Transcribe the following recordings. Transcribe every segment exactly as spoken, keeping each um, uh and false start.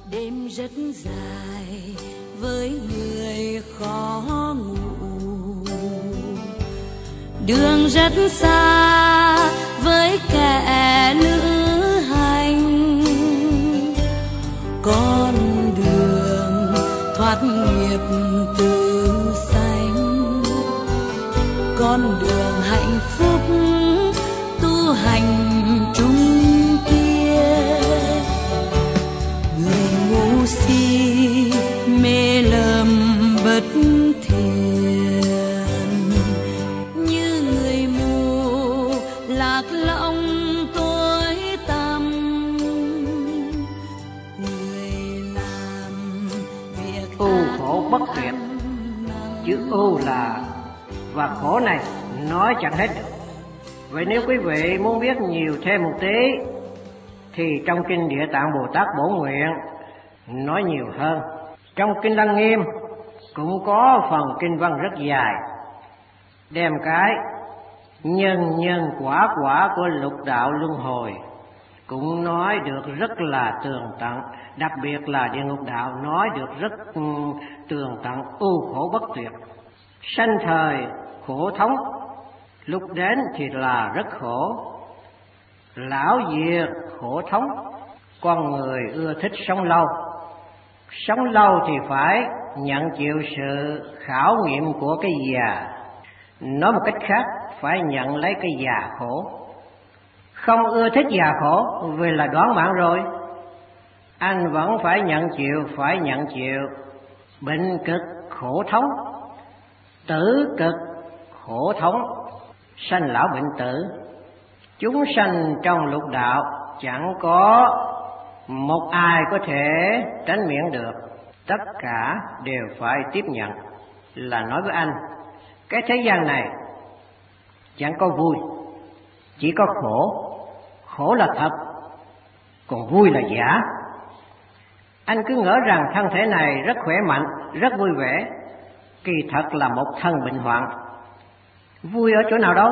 Đêm rất dài với người khó ngủ, đường rất xa với kẻ lữ hành. Con đường thoát nghiệp từ xanh, con đường hạnh phúc tu hành chung kia. Người ngu si mê lầm bất thiện, như người mù lạc lõng tối tăm. Người làm việc ưu khổ bất tuyệt. Chữ ưu là và khổ này nói chẳng hết được. Vậy nếu quý vị muốn biết nhiều thêm một tí thì trong kinh Địa Tạng Bồ Tát Bổ Nguyện nói nhiều hơn. Trong kinh Lăng Nghiêm cũng có phần kinh văn rất dài, đem cái nhân nhân quả quả của lục đạo luân hồi cũng nói được rất là tường tận. Đặc biệt là địa ngục đạo nói được rất tường tận, ưu khổ bất tuyệt. Sanh thời khổ thống, lúc đến thì là rất khổ. Lão diệt khổ thống, con người ưa thích sống lâu. Sống lâu thì phải nhận chịu sự khảo nghiệm của cái già. Nói một cách khác, phải nhận lấy cái già khổ. Không ưa thích già khổ vì là đoán mạng rồi, anh vẫn phải nhận chịu, phải nhận chịu bệnh cực khổ thống, tử cực khổ thống, sanh lão bệnh tử. Chúng sanh trong lục đạo chẳng có một ai có thể tránh miễn được, tất cả đều phải tiếp nhận. Là nói với anh, cái thế gian này chẳng có vui, chỉ có khổ. Khổ là thật, còn vui là giả. Anh cứ ngỡ rằng thân thể này rất khỏe mạnh, rất vui vẻ, kỳ thật là một thân bệnh hoạn. Vui ở chỗ nào đâu?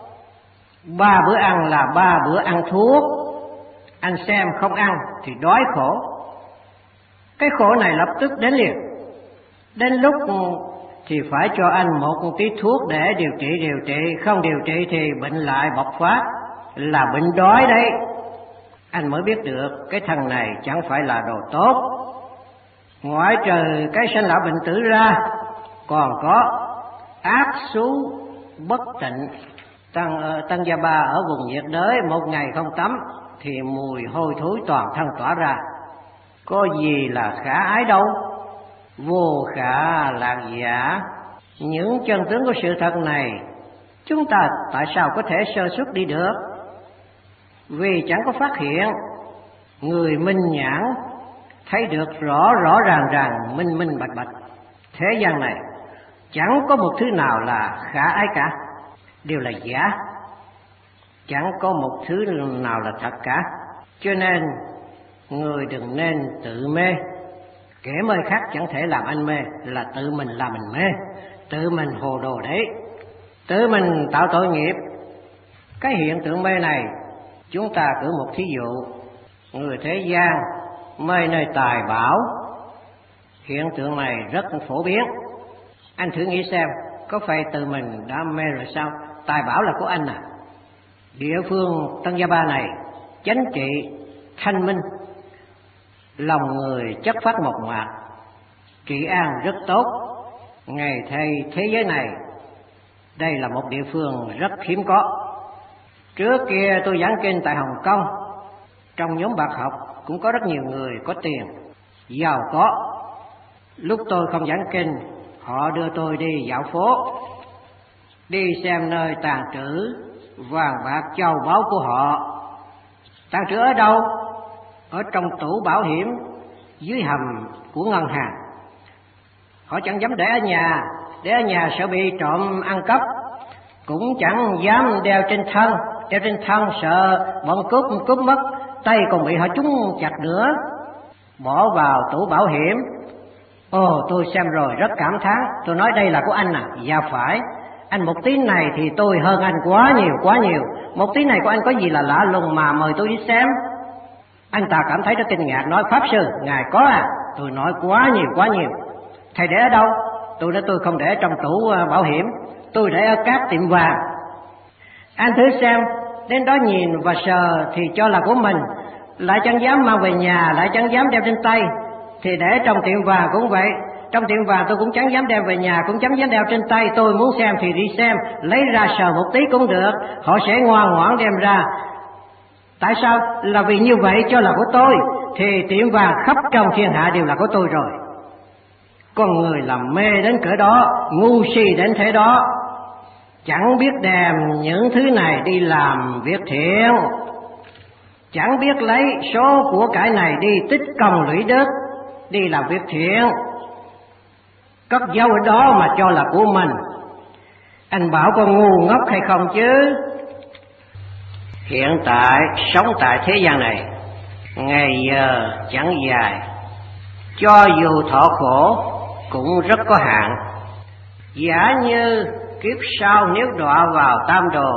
Ba bữa ăn là ba bữa ăn thuốc. Anh xem không ăn thì đói khổ. Cái khổ này lập tức đến liền. Đến lúc thì phải cho anh một tí thuốc để điều trị điều trị, không điều trị thì bệnh lại bộc phát, là bệnh đói đấy. Anh mới biết được cái thân này chẳng phải là đồ tốt. Ngoại trừ cái sanh lão bệnh tử ra, còn có ác xú bất tịnh. Tăng, Tăng Gia Ba ở vùng nhiệt đới một ngày không tắm thì mùi hôi thối toàn thân tỏa ra. Có gì là khả ái đâu, vô khả lạc giả. Những chân tướng của sự thật này chúng ta tại sao có thể sơ suất đi được? Vì chẳng có phát hiện. Người minh nhãn thấy được rõ rõ ràng ràng, minh minh bạch bạch. Thế gian này chẳng có một thứ nào là khả ái cả, đều là giả. Chẳng có một thứ nào là thật cả. Cho nên người đừng nên tự mê. Kẻ mê khác chẳng thể làm anh mê, là tự mình làm mình mê, tự mình hồ đồ đấy, tự mình tạo tội nghiệp. Cái hiện tượng mê này chúng ta cử một thí dụ. Người thế gian mê nơi tài bảo, hiện tượng này rất phổ biến. Anh thử nghĩ xem, có phải tự mình đã mê rồi sao? Tài bảo là của anh à. Địa phương Tăng Gia Ba này chánh trị thanh minh, lòng người chất phát mộc mạc, trị an rất tốt. Ngày thay thế giới này, đây là một địa phương rất hiếm có. Trước kia tôi giảng kinh tại Hồng Kông, trong nhóm bạc học cũng có rất nhiều người có tiền, giàu có. Lúc tôi không giảng kinh, họ đưa tôi đi dạo phố, đi xem nơi tàng trữ vàng bạc châu báu của họ. Tàng trữ ở đâu? Ở trong tủ bảo hiểm, dưới hầm của ngân hàng. Họ chẳng dám để ở nhà, để ở nhà sợ bị trộm ăn cắp. Cũng chẳng dám đeo trên thân, đeo trên thân sợ bọn cướp cướp mất, tay còn bị họ trúng chặt nữa. Bỏ vào tủ bảo hiểm. Ồ, tôi xem rồi rất cảm thán. Tôi nói đây là của anh à? Dạ phải. Anh một tí này thì tôi hơn anh quá nhiều quá nhiều. Một tí này của anh có gì là lạ lùng mà mời tôi đi xem? Anh ta cảm thấy rất kinh ngạc, nói: Pháp sư, ngài có à? Tôi nói: quá nhiều, quá nhiều. Thầy để ở đâu? Tôi nói: tôi không để trong tủ bảo hiểm, tôi để ở các tiệm vàng. Anh thử xem, đến đó nhìn và sờ thì cho là của mình, lại chẳng dám mang về nhà, lại chẳng dám đeo trên tay. Thì để trong tiệm vàng cũng vậy, trong tiệm vàng tôi cũng chẳng dám đem về nhà, cũng chẳng dám đeo trên tay. Tôi muốn xem thì đi xem, lấy ra sờ một tí cũng được, họ sẽ ngoan ngoãn đem ra. Tại sao? Là vì như vậy cho là của tôi, thì tiệm vàng khắp trong thiên hạ đều là của tôi rồi. Con người làm mê đến cỡ đó, ngu si đến thế đó, chẳng biết đem những thứ này đi làm việc thiện, chẳng biết lấy số của cải này đi tích công lũy đức, đi làm việc thiện, cất giấu ở đó mà cho là của mình. Anh bảo con ngu ngốc hay không chứ? Hiện tại sống tại thế gian này, ngày giờ chẳng dài, cho dù thọ khổ cũng rất có hạn. Giả như kiếp sau nếu đọa vào tam đồ,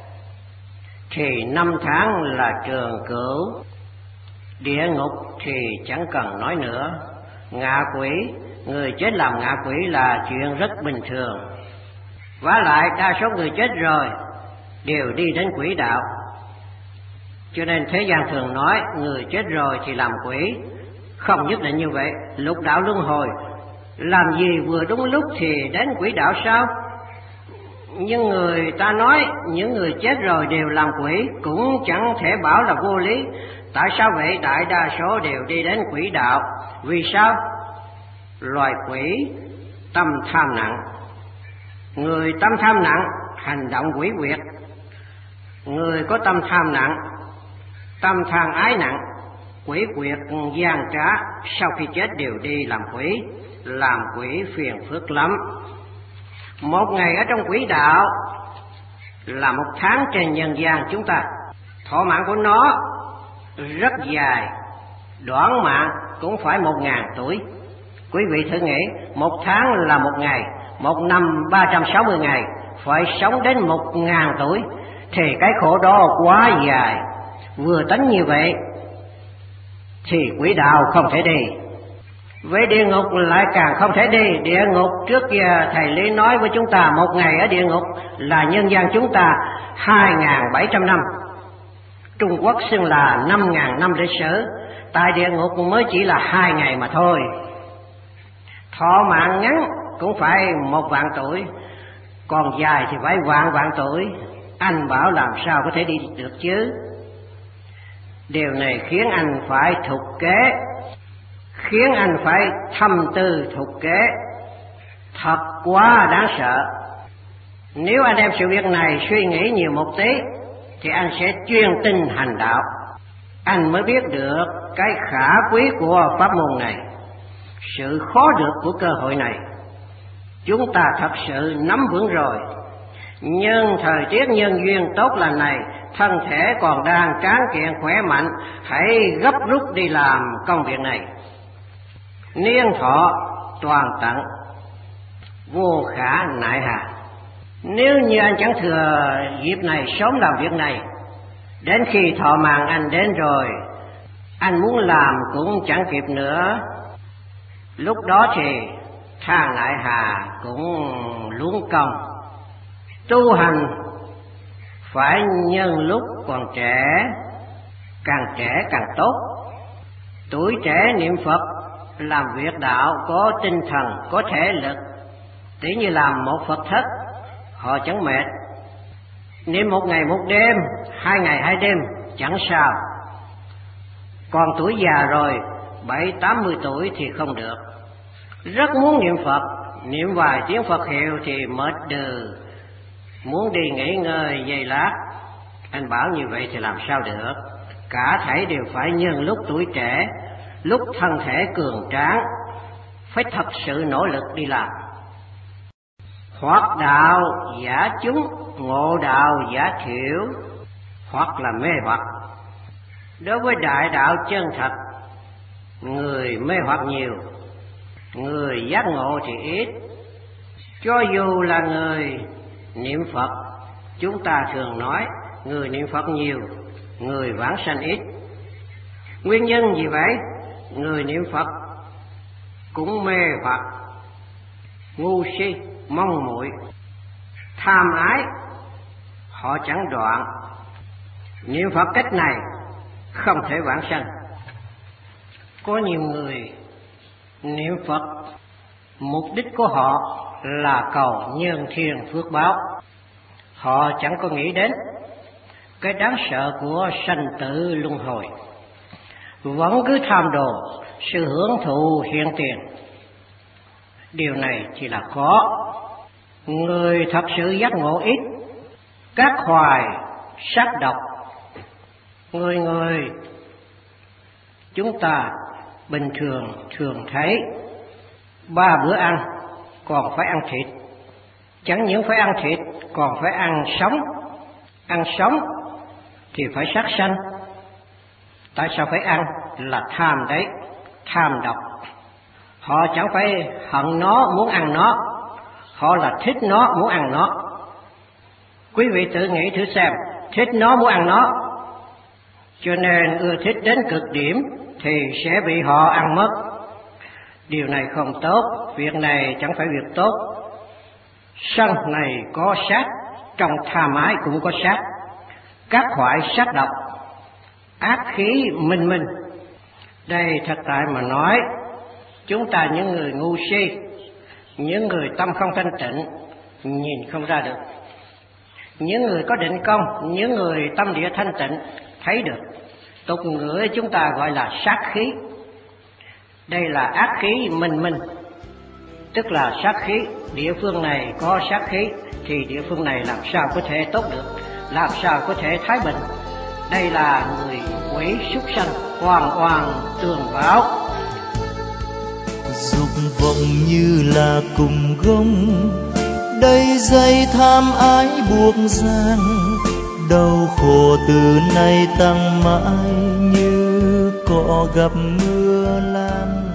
thì năm tháng là trường cửu. Địa ngục thì chẳng cần nói nữa. Ngạ quỷ, người chết làm ngạ quỷ là chuyện rất bình thường. Vả lại đa số người chết rồi đều đi đến quỷ đạo. Cho nên thế gian thường nói người chết rồi thì làm quỷ. Không nhất định như vậy. Lục đạo luân hồi, làm gì vừa đúng lúc thì đến quỷ đạo sao? Nhưng người ta nói những người chết rồi đều làm quỷ, cũng chẳng thể bảo là vô lý. Tại sao vậy? Đại đa số đều đi đến quỷ đạo. Vì sao? Loài quỷ tâm tham nặng. Người tâm tham nặng hành động quỷ quyệt. Người có tâm tham nặng, tâm than ái nặng, quỷ quyệt gian trá, sau khi chết đều đi làm quỷ. Làm quỷ phiền phức lắm. Một ngày ở trong quỷ đạo là một tháng trên nhân gian chúng ta. Thọ mạng của nó rất dài, đoạn mạng cũng phải một ngàn tuổi. Quý vị thử nghĩ, một tháng là một ngày, một năm ba trăm sáu mươi ngày, phải sống đến một ngàn tuổi, thì cái khổ đó quá dài. Vừa tính như vậy thì quỷ đạo không thể đi. Với địa ngục lại càng không thể đi. Địa ngục trước kia thầy Lý nói với chúng ta, một ngày ở địa ngục là nhân gian chúng ta hai nghìn bảy trăm năm. Trung Quốc xưng là năm nghìn năm lịch sử, tại địa ngục mới chỉ là hai ngày mà thôi. Thọ mạng ngắn cũng phải một vạn tuổi, còn dài thì phải vạn vạn tuổi. Anh bảo làm sao có thể đi được chứ? Điều này khiến anh phải thục kế, khiến anh phải thâm tư thục kế, thật quá đáng sợ. Nếu anh đem sự việc này suy nghĩ nhiều một tí, thì anh sẽ chuyên tinh hành đạo. Anh mới biết được cái khả quý của pháp môn này, sự khó được của cơ hội này. Chúng ta thật sự nắm vững rồi, nhưng thời tiết nhân duyên tốt lành này, thân thể còn đang tráng kiện khỏe mạnh, hãy gấp rút đi làm công việc này. Niên thọ toàn tận, vô khả nại hà. Nếu như anh chẳng thừa dịp này sớm làm việc này, đến khi thọ mạng anh đến rồi, anh muốn làm cũng chẳng kịp nữa. Lúc đó thì tha nại hà cũng luống công. Tu hành phải nhân lúc còn trẻ, càng trẻ càng tốt. Tuổi trẻ niệm Phật, làm việc đạo có tinh thần, có thể lực. Tỉ như làm một Phật thất, họ chẳng mệt. Niệm một ngày một đêm, hai ngày hai đêm chẳng sao. Còn tuổi già rồi, bảy tám mươi tuổi thì không được. Rất muốn niệm Phật, niệm vài tiếng Phật hiệu thì mệt đừ, muốn đi nghỉ ngơi giây lát. Anh bảo như vậy thì làm sao được? Cả thảy đều phải nhân lúc tuổi trẻ, lúc thân thể cường tráng, phải thật sự nỗ lực đi làm. Hoặc đạo giả chúng, ngộ đạo giả thiểu, hoặc là mê hoặc. Đối với đại đạo chân thật, người mê hoặc nhiều, người giác ngộ thì ít. Cho dù là người niệm Phật, chúng ta thường nói người niệm Phật nhiều, người vãng sanh ít. Nguyên nhân gì vậy? Người niệm Phật cũng mê hoặc, ngu si, mong muội, tham ái, họ chẳng đoạn. Niệm Phật cách này không thể vãng sanh. Có nhiều người niệm Phật mục đích của họ là cầu nhân thiên phước báo. Họ chẳng có nghĩ đến cái đáng sợ của sanh tử luân hồi, vẫn cứ tham đồ sự hưởng thụ hiện tiền. Điều này chỉ là có người thật sự giác ngộ ít. Các hoài sát độc, người người chúng ta bình thường thường thấy ba bữa ăn còn phải ăn thịt, chẳng những phải ăn thịt còn phải ăn sống. Ăn sống thì phải sát sanh. Tại sao phải ăn? Là tham đấy, tham độc. Họ chẳng phải hận nó muốn ăn nó, họ là thích nó muốn ăn nó. Quý vị tự nghĩ thử xem, thích nó muốn ăn nó, cho nên ưa thích đến cực điểm thì sẽ bị họ ăn mất. Điều này không tốt, việc này chẳng phải việc tốt. Sân này có sát, trong tha mái cũng có sát. Các loại sát độc, ác khí minh minh. Đây thật tại mà nói, chúng ta những người ngu si, những người tâm không thanh tịnh, nhìn không ra được. Những người có định công, những người tâm địa thanh tịnh thấy được. Tục ngữ chúng ta gọi là sát khí. Đây là ác khí minh minh, tức là sát khí. Địa phương này có sát khí thì địa phương này làm sao có thể tốt được, làm sao có thể thái bình. Đây là người quỷ súc sanh, oan oan tường báo. Dục vọng như là cùng gông, đầy dây tham ái buộc gian. Đau khổ từ nay tăng mãi như cỏ gặp mưa lan.